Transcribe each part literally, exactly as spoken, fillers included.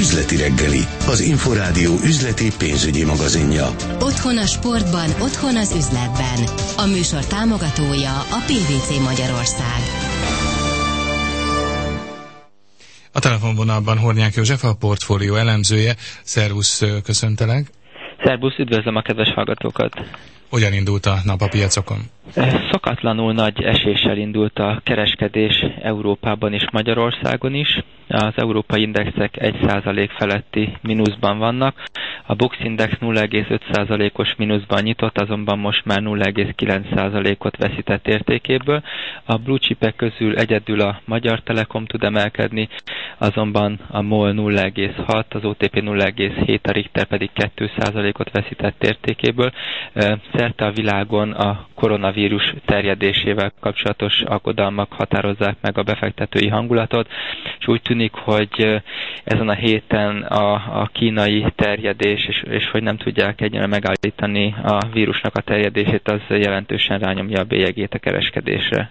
Üzleti reggeli, az Inforádió üzleti pénzügyi magazinja. Otthon a sportban, otthon az üzletben. A műsor támogatója a pé vé cé Magyarország. A telefonvonalban Hornyák József, a portfólió elemzője. Szervusz, köszöntelek. Szervusz, üdvözlöm a kedves hallgatókat. Hogyan indult a nap a piacokon? Szokatlanul nagy eséssel indult a kereskedés Európában és Magyarországon is. Az európai indexek egy százalék feletti mínuszban vannak. A Bux Index nulla egész öt százalékos mínuszban nyitott, azonban most már nulla egész kilenc százalékot veszített értékéből. A blue chipek közül egyedül a Magyar Telekom tud emelkedni, azonban a MOL nulla egész hat, az o té pé nulla egész hét, a Richter pedig két százalékot veszített értékéből. Szerte a világon a koronavírus terjedésével kapcsolatos aggodalmak határozzák meg a befektetői hangulatot, és úgy tűnik, hogy ezen a héten a, a kínai terjedés, és, és hogy nem tudják egyenlően megállítani a vírusnak a terjedését, az jelentősen rányomja a bélyegét a kereskedésre.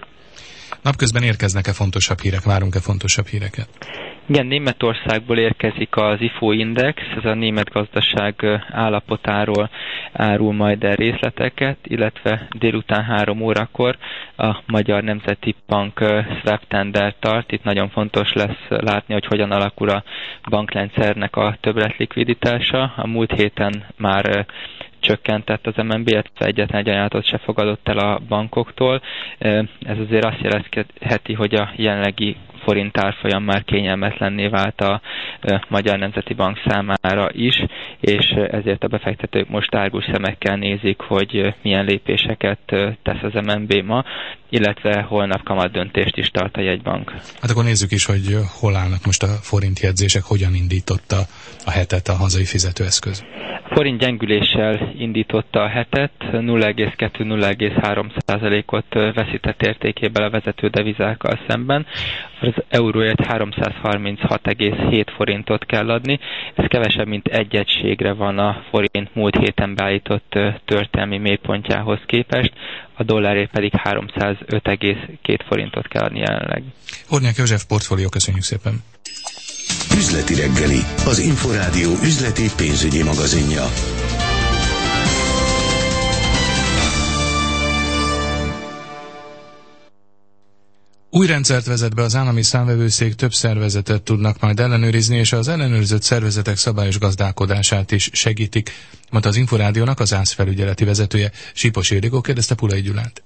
Napközben érkeznek-e fontosabb hírek? Várunk-e fontosabb híreket? Igen, Németországból érkezik az ifo Index, ez a német gazdaság állapotáról árul majd el részleteket, illetve délután három órakor a Magyar Nemzeti Bank swap tender tart. Itt nagyon fontos lesz látni, hogy hogyan alakul a bankrendszernek a többletlikviditása. A múlt héten már csökkentett az em en bé, illetve egyetlen egy ajánlatot se fogadott el a bankoktól. Ez azért azt jelezheti, hogy a jelenlegi forint árfolyam már kényelmetlenné vált a Magyar Nemzeti Bank számára is, és ezért a befektetők most árgus szemekkel nézik, hogy milyen lépéseket tesz az em en bé ma, illetve holnap kamat döntést is tart a jegybank. Hát akkor nézzük is, hogy hol állnak most a forintjegyzések, hogyan indította a hetet a hazai fizetőeszköz. A forint gyengüléssel indította a hetet, nulla egész kettő - nulla egész három százalékot veszített értékében a vezető devizákkal szemben. Az euróért háromszázharminchat egész hét forintot kell adni. Ez kevesebb, mint egy egységre van a forint múlt héten beállított történelmi mélypontjához képest. A dollárért pedig háromszázöt egész két forintot kell adni jelenleg. Hornyák József, portfólió, köszönjük szépen. Üzleti reggeli, az Inforádió üzleti pénzügyi magazinja. Új rendszert vezet be az állami számvevőszék, több szervezetet tudnak majd ellenőrizni, és az ellenőrzött szervezetek szabályos gazdálkodását is segítik, mondta az Inforádiónak az ÁSZ felügyeleti vezetője. Sípos Ildikó kérdezte Pulai Gyulát.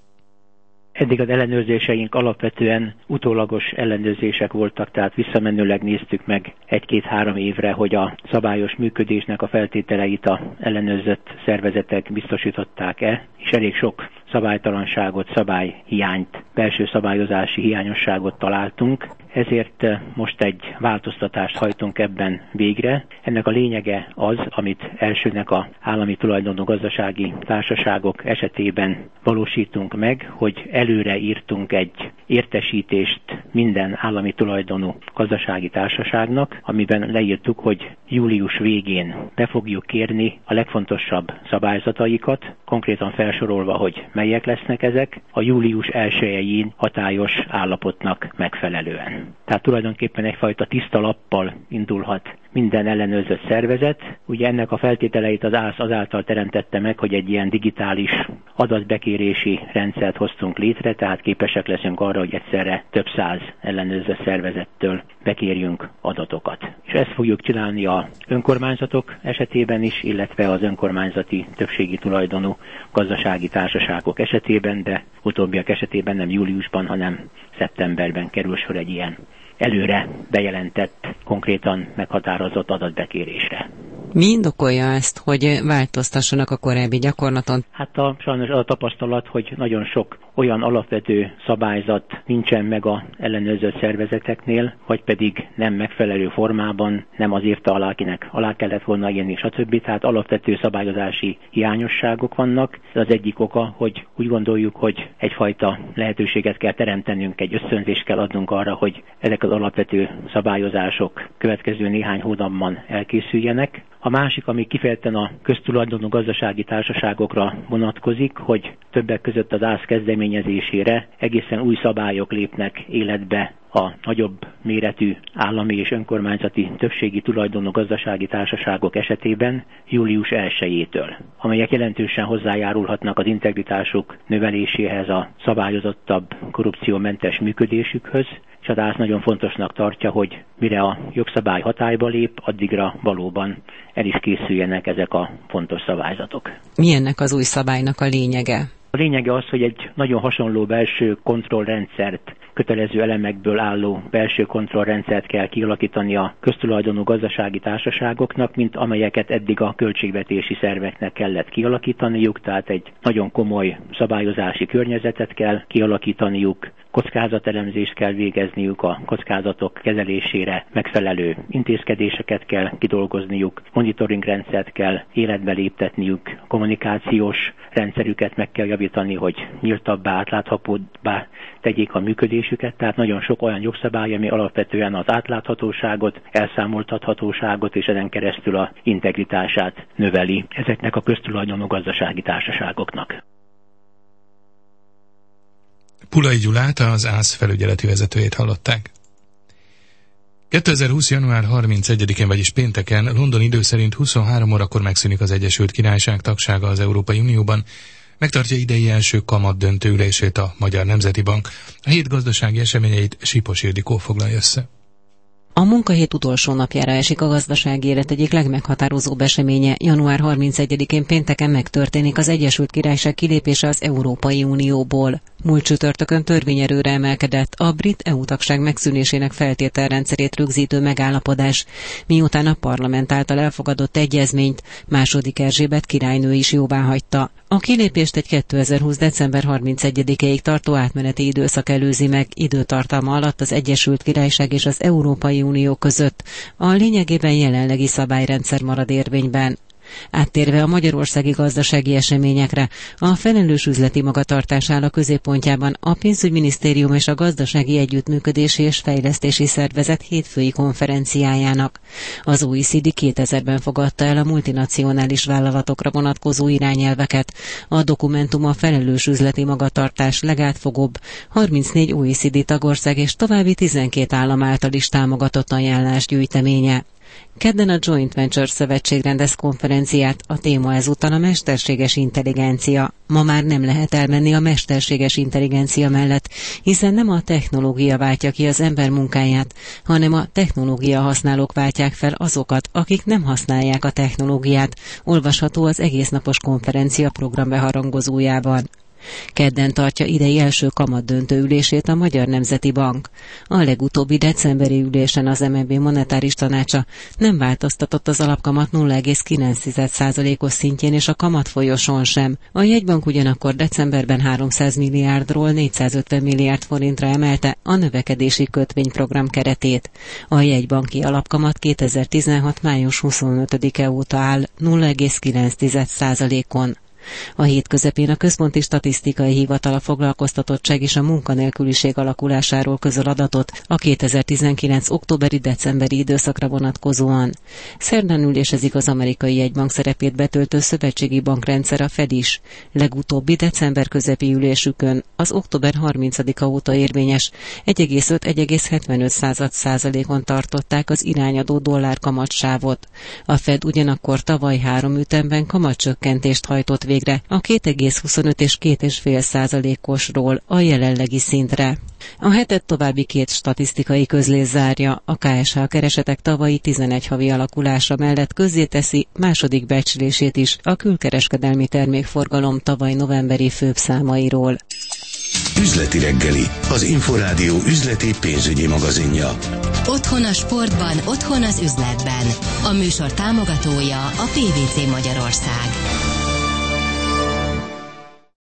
Eddig az ellenőrzéseink alapvetően utólagos ellenőrzések voltak, tehát visszamenőleg néztük meg egy-két-három évre, hogy a szabályos működésnek a feltételeit az ellenőrzött szervezetek biztosították-e, és elég sok szabálytalanságot, szabályhiányt, belső szabályozási hiányosságot találtunk. Ezért most egy változtatást hajtunk ebben végre. Ennek a lényege az, amit elsőnek az állami tulajdonú gazdasági társaságok esetében valósítunk meg, hogy előre írtunk egy értesítést minden állami tulajdonú gazdasági társaságnak, amiben leírtuk, hogy július végén be fogjuk kérni a legfontosabb szabályzataikat, konkrétan felsorolva, hogy melyek lesznek ezek, a július elsején hatályos állapotnak megfelelően. Tehát tulajdonképpen egyfajta tiszta lappal indulhat minden ellenőrzött szervezet. Ugye ennek a feltételeit az ÁSZ azáltal teremtette meg, hogy egy ilyen digitális adatbekérési rendszert hoztunk létre, tehát képesek leszünk arra, hogy egyszerre több száz ellenőrzött szervezettől bekérjünk adatokat. És ezt fogjuk csinálni az önkormányzatok esetében is, illetve az önkormányzati többségi tulajdonú gazdasági társaságok esetében, de utóbbiak esetében nem júliusban, hanem szeptemberben kerül sor egy ilyen előre bejelentett, konkrétan meghatározott adatbekérésre. Mi indokolja ezt, hogy változtassanak a korábbi gyakorlaton? Hát a, sajnos az a tapasztalat, hogy nagyon sok olyan alapvető szabályzat nincsen meg az ellenőrzött szervezeteknél, vagy pedig nem megfelelő formában, nem az írta alá, akinek alá kellett volna írni, stb. Tehát alapvető szabályozási hiányosságok vannak. Ez az egyik oka, hogy úgy gondoljuk, hogy egyfajta lehetőséget kell teremtenünk, egy ösztönzést kell adnunk arra, hogy ezek az alapvető szabályozások következő néhány hónapban elkészüljenek. A másik, ami kifejezetten a köztulajdonú gazdasági társaságokra vonatkozik, hogy többek között az ÁSZ kezdeményezésére egészen új szabályok lépnek életbe a nagyobb méretű állami és önkormányzati többségi tulajdonú gazdasági társaságok esetében július elsejétől, amelyek jelentősen hozzájárulhatnak az integritásuk növeléséhez, a szabályozottabb, korrupciómentes működésükhöz, és a dász nagyon fontosnak tartja, hogy mire a jogszabály hatályba lép, addigra valóban el is készüljenek ezek a fontos szabályzatok. Mi ennek az új szabálynak a lényege? A lényege az, hogy egy nagyon hasonló belső kontrollrendszert, kötelező elemekből álló belső kontrollrendszert kell kialakítani a köztulajdonú gazdasági társaságoknak, mint amelyeket eddig a költségvetési szerveknek kellett kialakítaniuk, tehát egy nagyon komoly szabályozási környezetet kell kialakítaniuk, kockázatelemzést kell végezniük, a kockázatok kezelésére megfelelő intézkedéseket kell kidolgozniuk, monitoringrendszert kell életbe léptetniük, kommunikációs rendszerüket meg kell javítani, hogy nyíltabbá, átláthatóbbá tegyék a működésüket, tehát nagyon sok olyan jogszabály, ami alapvetően az átláthatóságot, elszámoltathatóságot és ezen keresztül a integritását növeli ezeknek a köztulajdonú gazdasági társaságoknak. Pulai Gyulát, az ÁSZ felügyeleti vezetőjét hallották. kétezer-húsz. január harmincegyedikén, vagyis pénteken, London idő szerint huszonhárom órakor megszűnik az Egyesült Királyság tagsága az Európai Unióban. Megtartja idei első kamat döntő ülését a Magyar Nemzeti Bank. A hét gazdasági eseményeit Sipos Ildikó foglalja össze. A munkahét utolsó napjára esik a gazdasági élet egyik legmeghatározóbb eseménye. január harmincegyedikén pénteken megtörténik az Egyesült Királyság kilépése az Európai Unióból. Múlt csütörtökön törvényerőre emelkedett a brit é u-tagság megszűnésének feltételrendszerét rögzítő megállapodás, miután a parlament által elfogadott egyezményt második Erzsébet királynő is jóváhagyta. A kilépést egy kétezer-húsz. december harmincegyedikéig tartó átmeneti időszak előzi meg, időtartalma alatt az Egyesült Királyság és az Európai Unió között a lényegében jelenlegi szabályrendszer marad érvényben. Áttérve a magyarországi gazdasági eseményekre, a felelős üzleti magatartás áll a középpontjában a Pénzügyminisztérium és a Gazdasági Együttműködési és Fejlesztési Szervezet hétfői konferenciájának. Az o e cé dé kétezerben fogadta el a multinacionális vállalatokra vonatkozó irányelveket. A dokumentum a felelős üzleti magatartás legátfogóbb harmincnégy o e cé dé tagország és további tizenkét állam által is támogatott ajánlás gyűjteménye. Kedden a Joint Venture Szövetség rendez konferenciát, a téma ezúttal a mesterséges intelligencia. Ma már nem lehet elmenni a mesterséges intelligencia mellett, hiszen nem a technológia váltja ki az ember munkáját, hanem a technológia használók váltják fel azokat, akik nem használják a technológiát, olvasható az egésznapos konferencia program beharangozójában. Kedden tartja idei első kamatdöntő ülését a Magyar Nemzeti Bank. A legutóbbi decemberi ülésen az em en bé monetáris tanácsa nem változtatott az alapkamat nulla egész kilenc százalékos szintjén és a kamatfolyoson sem. A jegybank ugyanakkor decemberben háromszáz milliárdról négyszázötven milliárd forintra emelte a növekedési kötvényprogram keretét. A jegybanki alapkamat kétezer-tizenhat. május huszonötödike óta áll nulla egész kilenc százalékon. A hét közepén a Központi Statisztikai Hivatal a foglalkoztatottság és a munkanélküliség alakulásáról közöl adatot a kétezer-tizenkilenc. októberi-decemberi időszakra vonatkozóan. Szerdán ülésezik az amerikai jegybank szerepét betöltő szövetségi bankrendszer, a Fed is. Legutóbbi december közepi ülésükön az október harmincadika óta érvényes egy egész öt - egy egész hetvenöt százalékon tartották az irányadó dollár kamatsávot. A Fed ugyanakkor tavaly három ütemben kamatcsökkentést hajtott végre a két egész huszonöt és két egész öt százalékosról a jelenlegi szintre. A hetet további két statisztikai közlés zárja. A ká es há keresetek tavalyi tizenegy havi alakulása mellett közzéteszi második becslését is a külkereskedelmi termékforgalom tavaly novemberi főbb számairól. Üzleti reggeli, az Inforádió üzleti pénzügyi magazinja. Otthon a sportban, otthon az üzletben. A műsor támogatója a pé vé cé Magyarország.